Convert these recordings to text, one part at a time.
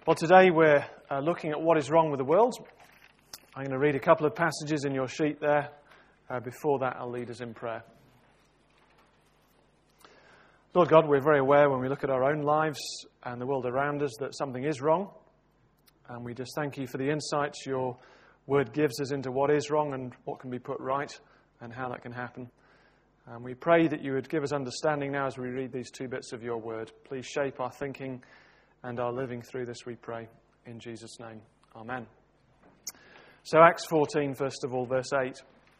Well, today we're looking at what is wrong with the world. I'm going to read a couple of passages in your sheet there. Before that, I'll lead us in prayer. Lord God, we're very aware when we look at our own lives and the world around us that something is wrong. And we just thank you for the insights your word gives us into what is wrong and what can be put right and how that can happen. And we pray that you would give us understanding now as we read these two bits of your word. Please shape our thinking and our living through this, we pray. In Jesus' name, amen. So Acts 14, first of all, verse 8.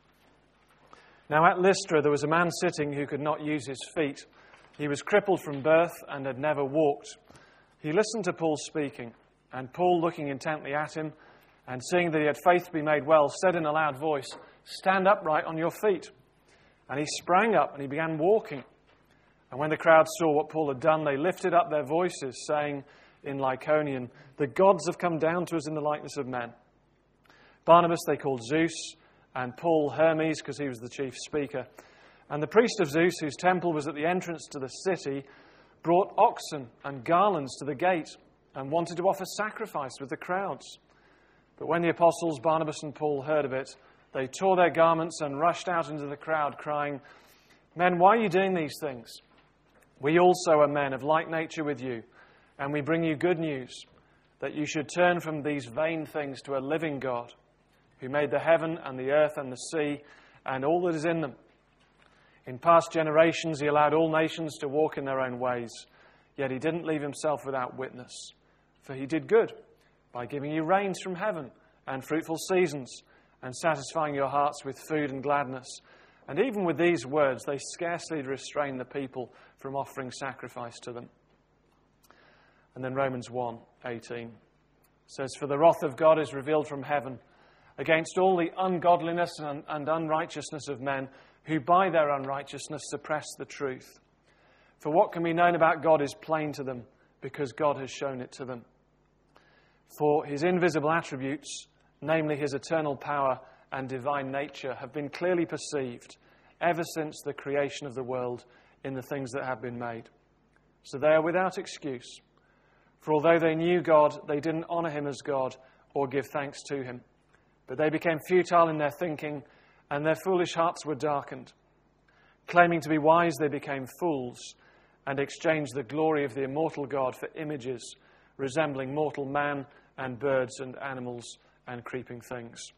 Now at Lystra there was a man sitting who could not use his feet. He was crippled from birth and had never walked. He listened to Paul speaking, and Paul, looking intently at him, and seeing that he had faith to be made well, said in a loud voice, "Stand upright on your feet." And he sprang up and he began walking. And when the crowd saw what Paul had done, they lifted up their voices, saying in Lycaonian, "The gods have come down to us in the likeness of men." Barnabas they called Zeus, and Paul Hermes, because he was the chief speaker. And the priest of Zeus, whose temple was at the entrance to the city, brought oxen and garlands to the gate and wanted to offer sacrifice with the crowds. But when the apostles Barnabas and Paul heard of it, they tore their garments and rushed out into the crowd, crying, "Men, why are you doing these things? We also are men of like nature with you, and we bring you good news, that you should turn from these vain things to a living God, who made the heaven and the earth and the sea and all that is in them. In past generations he allowed all nations to walk in their own ways, yet he didn't leave himself without witness. For he did good by giving you rains from heaven and fruitful seasons, and satisfying your hearts with food and gladness. And even with these words, they scarcely restrained the people from offering sacrifice to them." And then Romans 1:18 says, "For the wrath of God is revealed from heaven against all the ungodliness and unrighteousness of men, who by their unrighteousness suppress the truth. For what can be known about God is plain to them, because God has shown it to them. For his invisible attributes, namely his eternal power and divine nature, have been clearly perceived ever since the creation of the world in the things that have been made. So they are without excuse. For although they knew God, they didn't honour him as God or give thanks to him. But they became futile in their thinking, and their foolish hearts were darkened. Claiming to be wise, they became fools, and exchanged the glory of the immortal God for images resembling mortal man and birds and animals and creeping things."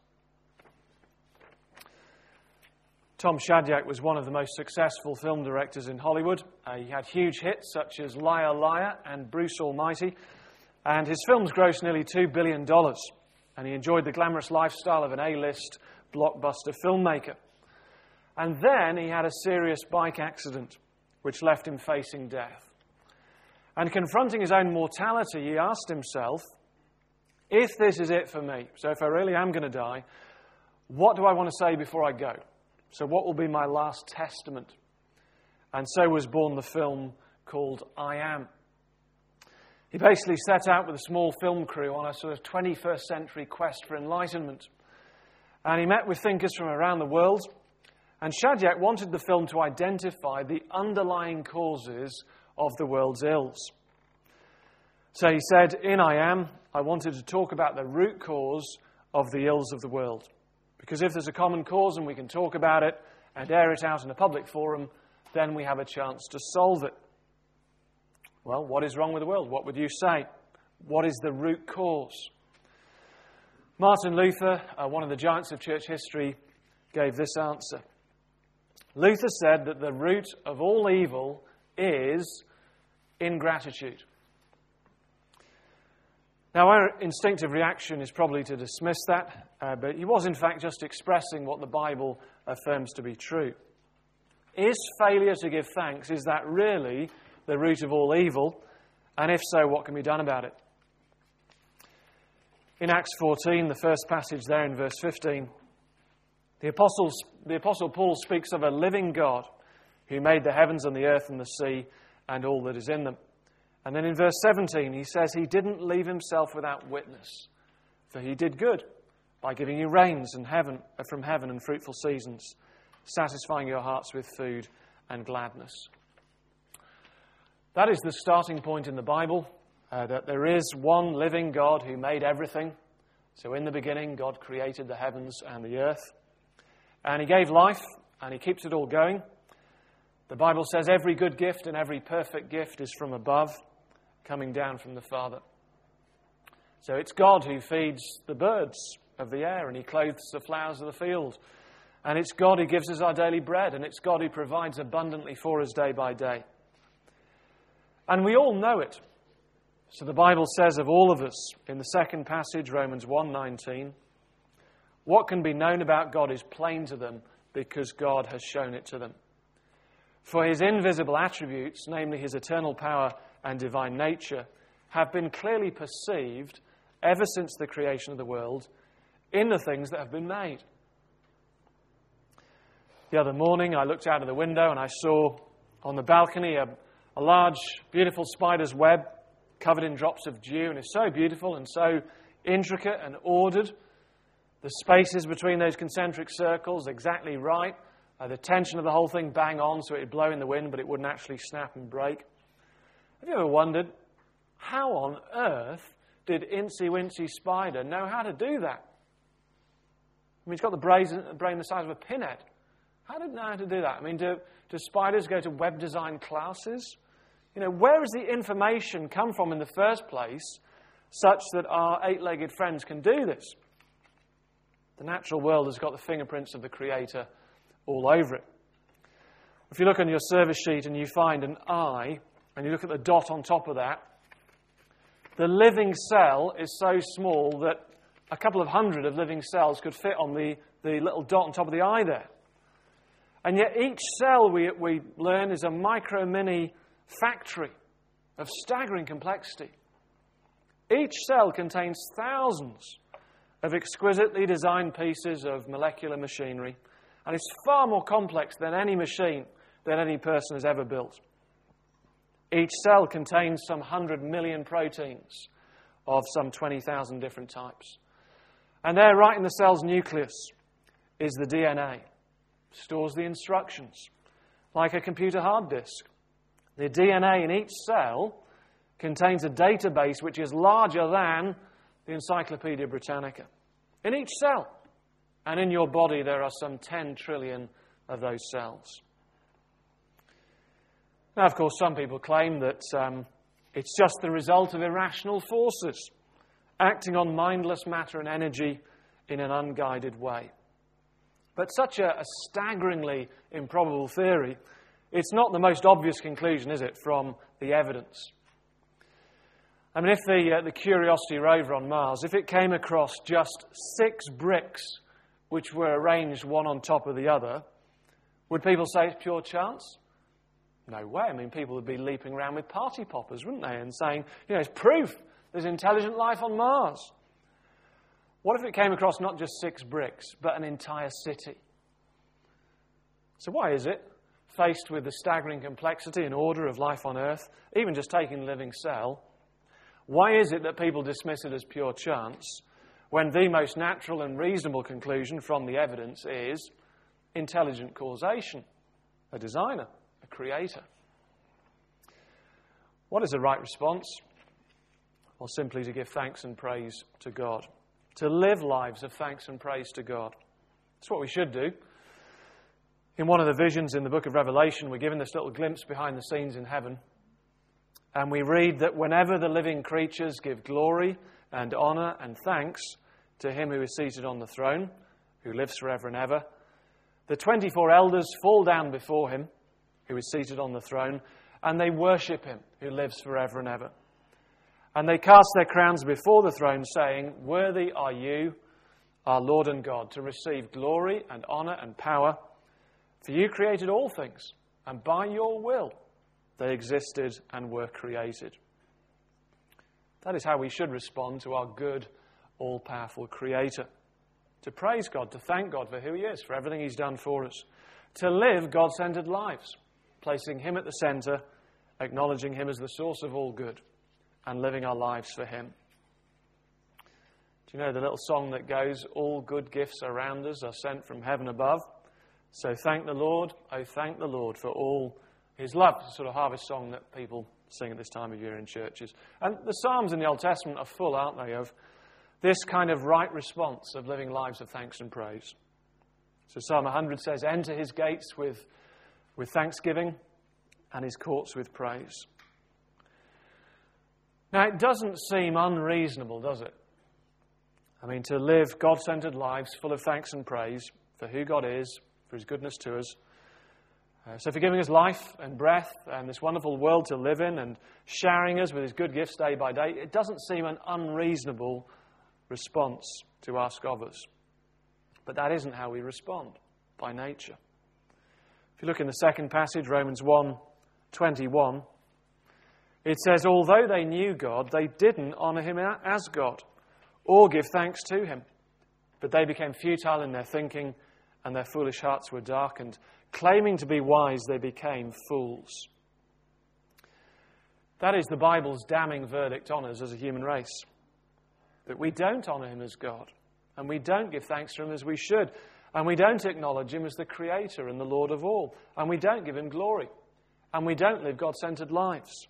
Tom Shadyac was one of the most successful film directors in Hollywood. He had huge hits such as Liar Liar and Bruce Almighty, and his films grossed nearly $2 billion, and he enjoyed the glamorous lifestyle of an A-list blockbuster filmmaker. And then he had a serious bike accident, which left him facing death. And confronting his own mortality, he asked himself, if this is it for me, so if I really am going to die, what do I want to say before I go? So what will be my last testament? And so was born the film called I Am. He basically set out with a small film crew on a sort of 21st century quest for enlightenment. And he met with thinkers from around the world. And Shadyac wanted the film to identify the underlying causes of the world's ills. So he said, in I Am, I wanted to talk about the root cause of the ills of the world. Because if there's a common cause and we can talk about it and air it out in a public forum, then we have a chance to solve it. Well, what is wrong with the world? What would you say? What is the root cause? Martin Luther, one of the giants of church history, gave this answer. Luther said that the root of all evil is ingratitude. Now, our instinctive reaction is probably to dismiss that, but he was in fact just expressing what the Bible affirms to be true. Is failure to give thanks, is that really the root of all evil? And if so, what can be done about it? In Acts 14, the first passage there in verse 15, the Apostle Paul speaks of a living God who made the heavens and the earth and the sea and all that is in them. And then in verse 17, he says he didn't leave himself without witness, for he did good by giving you rains and from heaven and fruitful seasons, satisfying your hearts with food and gladness. That is the starting point in the Bible. that there is one living God who made everything. So in the beginning, God created the heavens and the earth. And He gave life, and He keeps it all going. The Bible says every good gift and every perfect gift is from above, coming down from the Father. So it's God who feeds the birds of the air, and He clothes the flowers of the field. And it's God who gives us our daily bread, and it's God who provides abundantly for us day by day. And we all know it. So the Bible says of all of us in the second passage, Romans 1:19, what can be known about God is plain to them because God has shown it to them. For His invisible attributes, namely His eternal power and divine nature, have been clearly perceived ever since the creation of the world in the things that have been made. The other morning I looked out of the window and I saw on the balcony a large, beautiful spider's web covered in drops of dew, and it's so beautiful and so intricate and ordered. The spaces between those concentric circles exactly right. The tension of the whole thing bang on so it would blow in the wind, but it wouldn't actually snap and break. Have you ever wondered, how on earth did Incy Wincy Spider know how to do that? I mean, it's got the brain the size of a pinhead. How did it know how to do that? I mean, do spiders go to web design classes? Where has the information come from in the first place such that our eight-legged friends can do this? The natural world has got the fingerprints of the Creator all over it. If you look on your service sheet and you find an eye, and you look at the dot on top of that, the living cell is so small that a couple of hundred of living cells could fit on the little dot on top of the eye there. And yet each cell, we learn, is a micro-mini factory of staggering complexity. Each cell contains thousands of exquisitely designed pieces of molecular machinery, and it's far more complex than any machine that any person has ever built. Each cell contains some 100 million proteins of some 20,000 different types. And there, right in the cell's nucleus, is the DNA. Stores the instructions, like a computer hard disk. The DNA in each cell contains a database which is larger than the Encyclopedia Britannica. In each cell. And in your body there are some 10 trillion of those cells. Now, of course, some people claim that it's just the result of irrational forces acting on mindless matter and energy in an unguided way. But such a staggeringly improbable theory, it's not the most obvious conclusion, is it, from the evidence? I mean, if the Curiosity rover on Mars, if it came across just 6 bricks which were arranged one on top of the other, would people say it's pure chance? No way. I mean, people would be leaping around with party poppers, wouldn't they? And saying, it's proof there's intelligent life on Mars. What if it came across not just 6 bricks, but an entire city? So why is it, faced with the staggering complexity and order of life on Earth, even just taking the living cell, why is it that people dismiss it as pure chance when the most natural and reasonable conclusion from the evidence is intelligent causation, a designer, a creator? What is the right response? Well, simply to give thanks and praise to God. To live lives of thanks and praise to God. That's what we should do. In one of the visions in the book of Revelation, we're given this little glimpse behind the scenes in heaven. And we read that whenever the living creatures give glory and honour and thanks to Him who is seated on the throne, who lives forever and ever, the 24 elders fall down before Him, who is seated on the throne, and they worship Him, who lives forever and ever. And they cast their crowns before the throne, saying, "Worthy are you, our Lord and God, to receive glory and honour and power. For you created all things, and by your will they existed and were created." That is how we should respond to our good, all-powerful Creator. To praise God, to thank God for who He is, for everything He's done for us. To live God-centred lives, placing Him at the centre, acknowledging Him as the source of all good, and living our lives for Him. Do you know the little song that goes, "All good gifts around us are sent from heaven above. So thank the Lord, oh thank the Lord for all His love." It's a sort of harvest song that people sing at this time of year in churches. And the Psalms in the Old Testament are full, aren't they, of this kind of right response of living lives of thanks and praise. So Psalm 100 says, enter his gates with thanksgiving and his courts with praise. Now, it doesn't seem unreasonable, does it? I mean, to live God-centered lives full of thanks and praise for who God is, for his goodness to us. So for giving us life and breath and this wonderful world to live in and showering us with his good gifts day by day, it doesn't seem an unreasonable response to ask of us. But that isn't how we respond by nature. If you look in the second passage, Romans 1:21, it says, although they knew God, they didn't honour him as God or give thanks to him. But they became futile in their thinking and their foolish hearts were darkened. Claiming to be wise, they became fools. That is the Bible's damning verdict on us as a human race. That we don't honour him as God. And we don't give thanks to him as we should. And we don't acknowledge him as the Creator and the Lord of all. And we don't give him glory. And we don't live God-centered lives.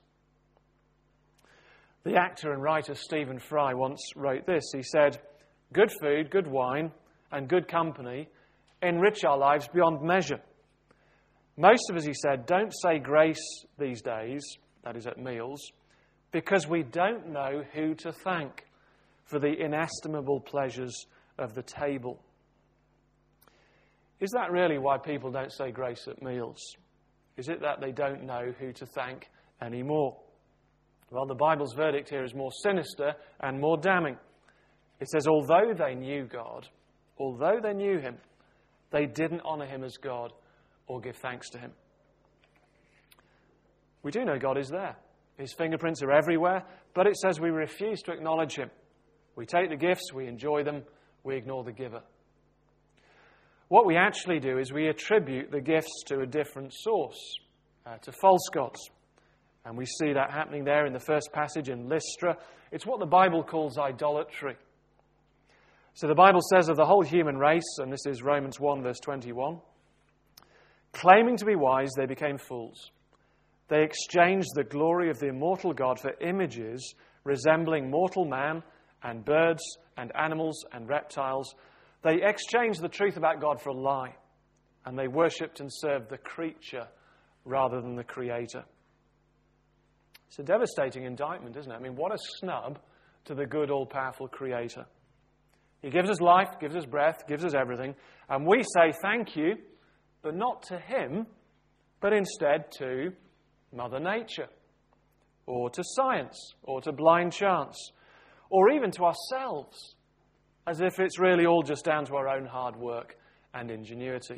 The actor and writer Stephen Fry once wrote this. He said, good food, good wine, and good company enrich our lives beyond measure. Most of us, he said, don't say grace these days, that is at meals, because we don't know who to thank for the inestimable pleasures of the table. Is that really why people don't say grace at meals? Is it that they don't know who to thank anymore? Well, the Bible's verdict here is more sinister and more damning. It says, although they knew God, although they knew him, they didn't honour him as God or give thanks to him. We do know God is there. His fingerprints are everywhere, but it says we refuse to acknowledge him. We take the gifts, we enjoy them, we ignore the giver. What we actually do is we attribute the gifts to a different source, to false gods. And we see that happening there in the first passage in Lystra. It's what the Bible calls idolatry. So the Bible says of the whole human race, and this is Romans 1 verse 21, claiming to be wise, they became fools. They exchanged the glory of the immortal God for images resembling mortal man and birds and animals and reptiles. They exchanged the truth about God for a lie, and they worshipped and served the creature rather than the Creator. It's a devastating indictment, isn't it? I mean, what a snub to the good, all-powerful Creator. He gives us life, gives us breath, gives us everything, and we say thank you, but not to him, but instead to Mother Nature, or to science, or to blind chance, or even to ourselves, as if it's really all just down to our own hard work and ingenuity.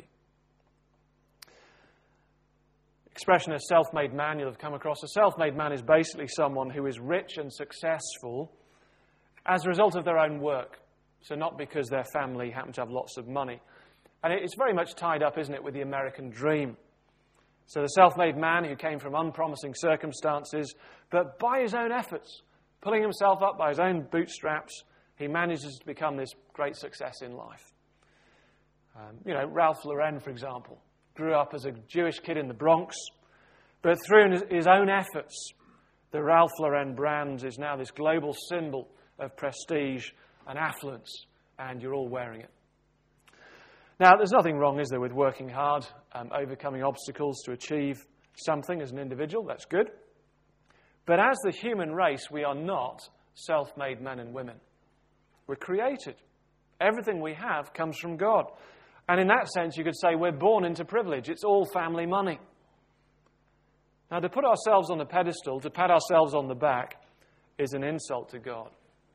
Expression of self-made man, you'll have come across. A self-made man is basically someone who is rich and successful as a result of their own work. So not because their family happen to have lots of money. And it's very much tied up, isn't it, with the American dream. So the self-made man who came from unpromising circumstances, but by his own efforts, pulling himself up by his own bootstraps, he manages to become this great success in life. Ralph Lauren, for example, grew up as a Jewish kid in the Bronx, but through his own efforts, the Ralph Lauren brand is now this global symbol of prestige and affluence, and you're all wearing it. Now, there's nothing wrong, is there, with working hard, overcoming obstacles to achieve something as an individual. That's good. But as the human race, we are not self-made men and women. We're created. Everything we have comes from God. And in that sense, you could say we're born into privilege. It's all family money. Now, to put ourselves on a pedestal, to pat ourselves on the back, is an insult to God.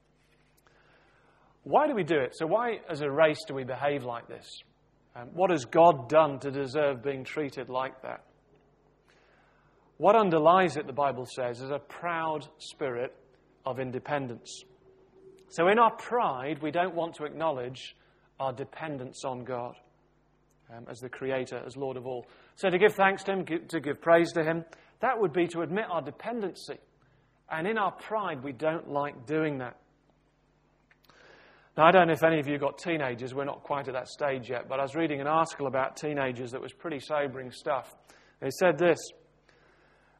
Why do we do it? So why, as a race, do we behave like this? What has God done to deserve being treated like that? What underlies it, the Bible says, is a proud spirit of independence. So in our pride, we don't want to acknowledge our dependence on God as the Creator, as Lord of all. So to give thanks to him, to give praise to him, that would be to admit our dependency. And in our pride, we don't like doing that. Now, I don't know if any of you got teenagers. We're not quite at that stage yet. But I was reading an article about teenagers that was pretty sobering stuff. They said this: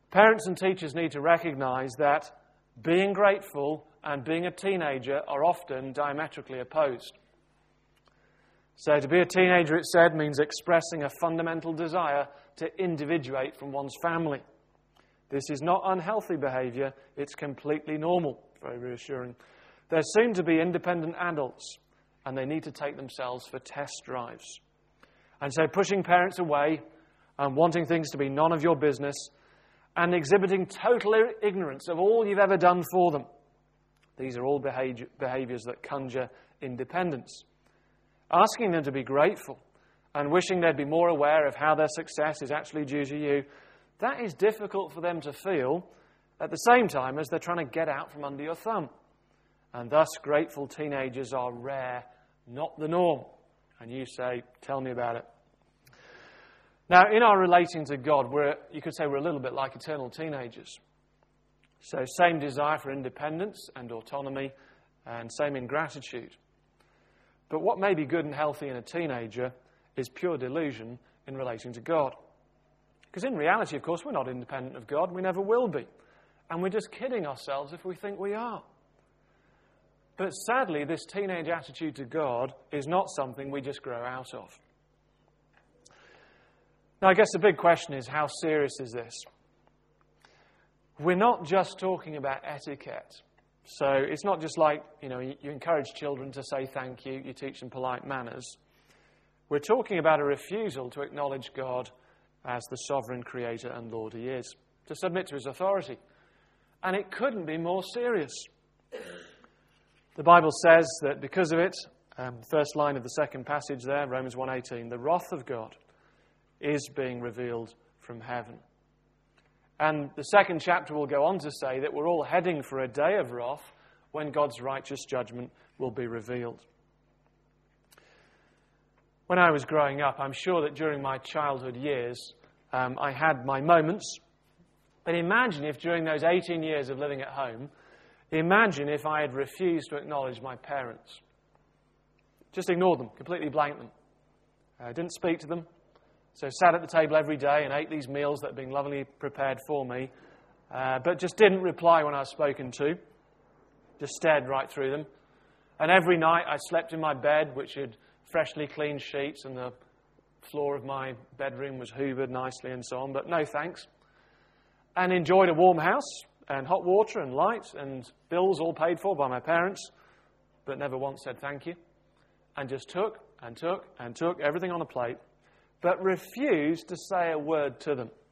Parents and teachers need to recognize that being grateful and being a teenager are often diametrically opposed. So to be a teenager, it said, means expressing a fundamental desire to individuate from one's family. This is not unhealthy behavior, it's completely normal. Very reassuring. They're soon to be independent adults, and they need to take themselves for test drives. And so pushing parents away and wanting things to be none of your business and exhibiting total ignorance of all you've ever done for them. These are all behaviors that conjure independence. Asking them to be grateful and wishing they'd be more aware of how their success is actually due to you, that is difficult for them to feel at the same time as they're trying to get out from under your thumb. And thus, grateful teenagers are rare, not the norm. And you say, tell me about it. Now, in our relating to God, you could say we're a little bit like eternal teenagers. So, same desire for independence and autonomy, and same in gratitude. But what may be good and healthy in a teenager is pure delusion in relating to God. Because in reality, of course, we're not independent of God. We never will be. And we're just kidding ourselves if we think we are. But sadly, this teenage attitude to God is not something we just grow out of. Now, I guess the big question is, how serious is this? We're not just talking about etiquette. So it's not just like, you encourage children to say thank you, you teach them polite manners. We're talking about a refusal to acknowledge God as the sovereign creator and Lord he is, to submit to his authority. And it couldn't be more serious. The Bible says that because of it, first line of the second passage there, Romans 1:18, the wrath of God is being revealed from heaven. And the second chapter will go on to say that we're all heading for a day of wrath when God's righteous judgment will be revealed. When I was growing up, I'm sure that during my childhood years, I had my moments. But imagine if during those 18 years of living at home, imagine if I had refused to acknowledge my parents. Just ignored them, completely blanked them. I didn't speak to them. So sat at the table every day and ate these meals that had been lovingly prepared for me, but just didn't reply when I was spoken to. Just stared right through them. And every night I slept in my bed, which had freshly cleaned sheets, and the floor of my bedroom was hoovered nicely and so on, but no thanks. And enjoyed a warm house and hot water and light and bills all paid for by my parents, but never once said thank you. And just took and took and took everything on a plate, but refused to say a word to them.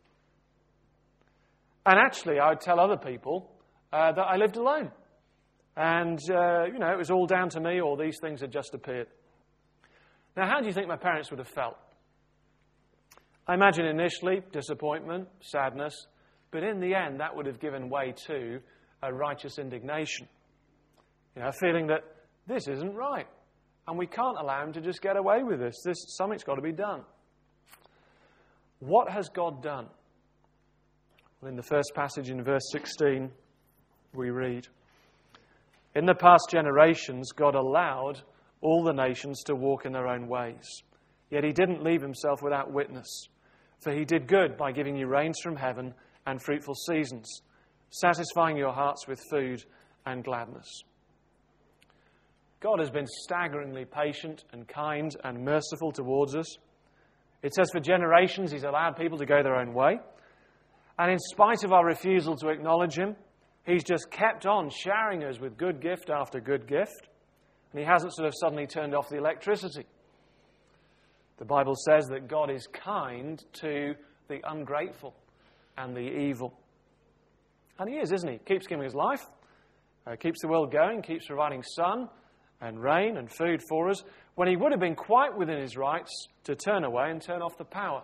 And actually, I would tell other people that I lived alone. And, it was all down to me, or these things had just appeared. Now, how do you think my parents would have felt? I imagine initially disappointment, sadness, but in the end, that would have given way to a righteous indignation. A feeling that this isn't right, and we can't allow him to just get away with this. Something's got to be done. What has God done? Well, in the first passage in verse 16, we read, "In the past generations, God allowed all the nations to walk in their own ways. Yet he didn't leave himself without witness. For he did good by giving you rains from heaven and fruitful seasons, satisfying your hearts with food and gladness." God has been staggeringly patient and kind and merciful towards us. It says for generations he's allowed people to go their own way. And in spite of our refusal to acknowledge him, he's just kept on showering us with good gift after good gift. And he hasn't sort of suddenly turned off the electricity. The Bible says that God is kind to the ungrateful and the evil. And he is, isn't he? Keeps giving us life, keeps the world going, keeps providing sun and rain and food for us, when he would have been quite within his rights to turn away and turn off the power.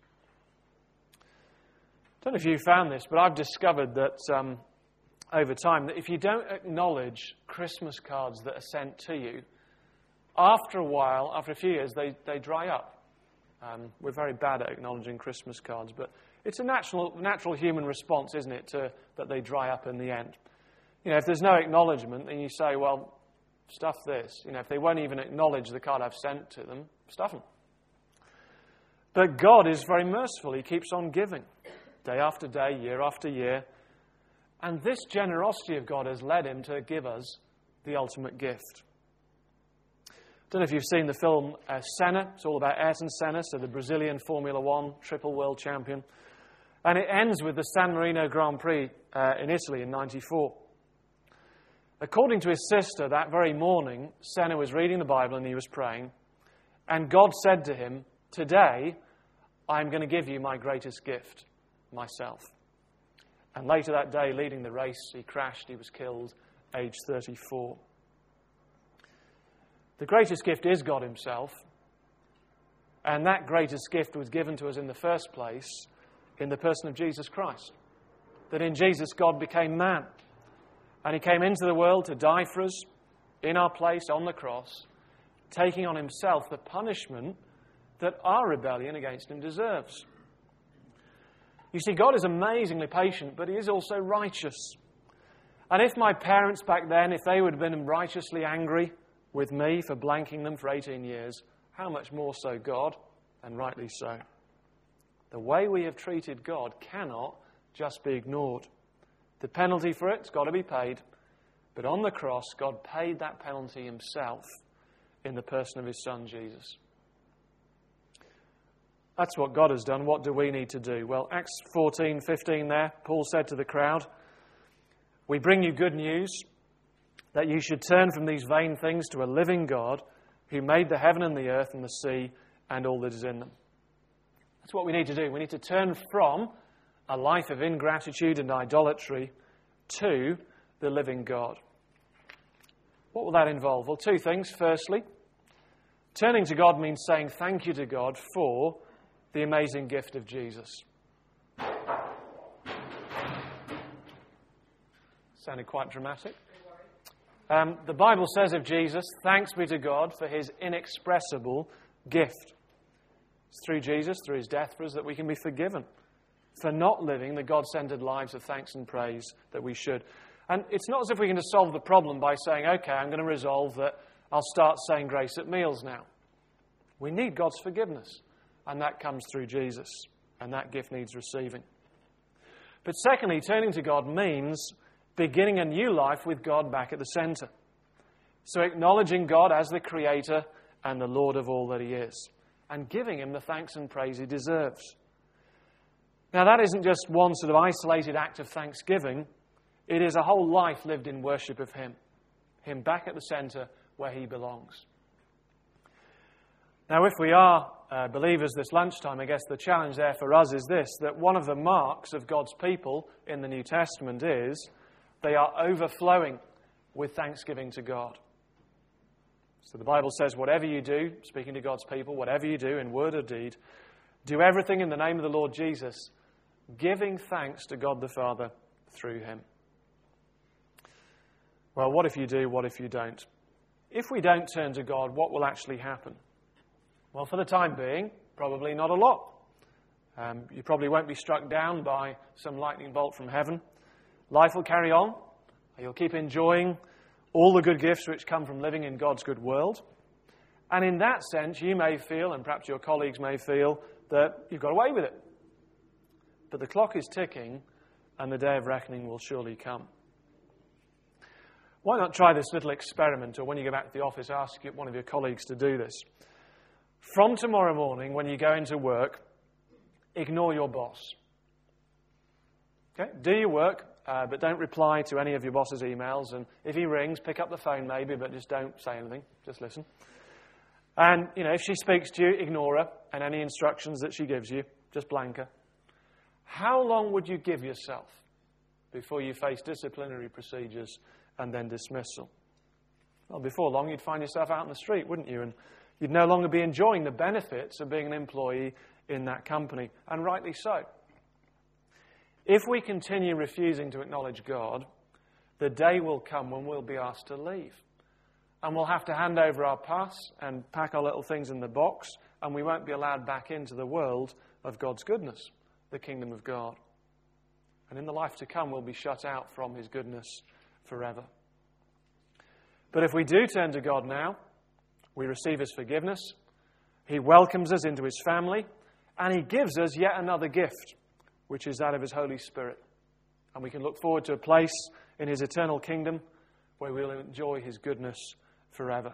I don't know if you found this, but I've discovered that over time, that if you don't acknowledge Christmas cards that are sent to you, after a while, after a few years, they dry up. We're very bad at acknowledging Christmas cards, but it's a natural human response, isn't it, that they dry up in the end. If there's no acknowledgement, then you say, well, stuff this. If they won't even acknowledge the card I've sent to them, stuff them. But God is very merciful. He keeps on giving. day after day, year after year. And this generosity of God has led him to give us the ultimate gift. I don't know if you've seen the film Senna. It's all about Ayrton Senna, so the Brazilian Formula One triple world champion. And it ends with the San Marino Grand Prix in Italy in '94. According to his sister, that very morning, Senna was reading the Bible and he was praying. And God said to him, "Today, I'm going to give you my greatest gift, myself." And later that day, leading the race, he crashed, he was killed, age 34. The greatest gift is God himself. And that greatest gift was given to us in the first place in the person of Jesus Christ. That in Jesus, God became man. And he came into the world to die for us in our place on the cross, taking on himself the punishment that our rebellion against him deserves. You see, God is amazingly patient, but he is also righteous. And if my parents back then, if they would have been righteously angry with me for blanking them for 18 years, how much more so God, and rightly so. The way we have treated God cannot just be ignored. The penalty for it's got to be paid. But on the cross, God paid that penalty himself in the person of his Son, Jesus. That's what God has done. What do we need to do? Well, Acts 14:15 there, Paul said to the crowd, "We bring you good news that you should turn from these vain things to a living God who made the heaven and the earth and the sea and all that is in them." That's what we need to do. We need to turn from a life of ingratitude and idolatry to the living God. What will that involve? Well, two things. Firstly, turning to God means saying thank you to God for the amazing gift of Jesus. Sounded quite dramatic. The Bible says of Jesus, thanks be to God for his inexpressible gift. It's through Jesus, through his death for us, that we can be forgiven for not living the God-centered lives of thanks and praise that we should. And it's not as if we can just solve the problem by saying, okay, I'm going to resolve that I'll start saying grace at meals now. We need God's forgiveness, and that comes through Jesus, and that gift needs receiving. But secondly, turning to God means beginning a new life with God back at the center. So acknowledging God as the Creator and the Lord of all that he is, and giving him the thanks and praise he deserves. Now, that isn't just one sort of isolated act of thanksgiving. It is a whole life lived in worship of him back at the center where he belongs. Now, if we are believers this lunchtime, I guess the challenge there for us is this, that one of the marks of God's people in the New Testament is they are overflowing with thanksgiving to God. So the Bible says, whatever you do, speaking to God's people, whatever you do in word or deed, do everything in the name of the Lord Jesus, giving thanks to God the Father through him. Well, what if you do? What if you don't? If we don't turn to God, what will actually happen? Well, for the time being, probably not a lot. You probably won't be struck down by some lightning bolt from heaven. Life will carry on. You'll keep enjoying all the good gifts which come from living in God's good world. And in that sense, you may feel, and perhaps your colleagues may feel, that you've got away with it. But the clock is ticking, and the day of reckoning will surely come. Why not try this little experiment, or when you go back to the office, ask one of your colleagues to do this. From tomorrow morning, when you go into work, ignore your boss. Okay? Do your work, but don't reply to any of your boss's emails. And if he rings, pick up the phone maybe, but just don't say anything. Just listen. And, if she speaks to you, ignore her and any instructions that she gives you. Just blank her. How long would you give yourself before you face disciplinary procedures and then dismissal? Well, before long, you'd find yourself out in the street, wouldn't you? And you'd no longer be enjoying the benefits of being an employee in that company, and rightly so. If we continue refusing to acknowledge God, the day will come when we'll be asked to leave. And we'll have to hand over our pass and pack our little things in the box, and we won't be allowed back into the world of God's goodness, the kingdom of God. And in the life to come, we'll be shut out from his goodness forever. But if we do turn to God now, we receive his forgiveness, he welcomes us into his family, and he gives us yet another gift, which is that of his Holy Spirit. And we can look forward to a place in his eternal kingdom where we'll enjoy his goodness forever.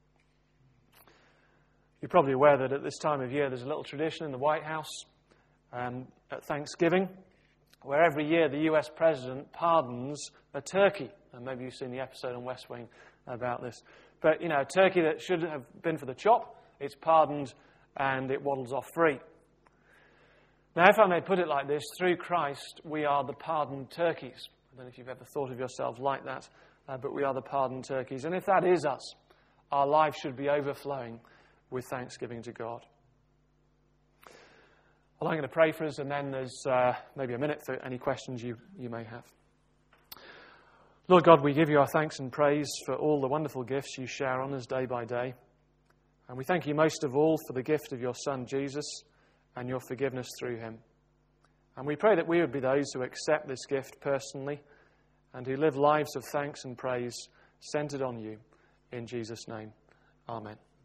You're probably aware that at this time of year there's a little tradition in the White House at Thanksgiving where every year the US president pardons a turkey. And maybe you've seen the episode on West Wing about this. But, a turkey that should have been for the chop, it's pardoned and it waddles off free. Now, if I may put it like this, through Christ we are the pardoned turkeys. I don't know if you've ever thought of yourself like that, but we are the pardoned turkeys. And if that is us, our lives should be overflowing with thanksgiving to God. Well, I'm going to pray for us, and then there's maybe a minute for any questions you may have. Lord God, we give you our thanks and praise for all the wonderful gifts you shower on us day by day. And we thank you most of all for the gift of your Son, Jesus, and your forgiveness through him. And we pray that we would be those who accept this gift personally and who live lives of thanks and praise centered on you. In Jesus' name, amen.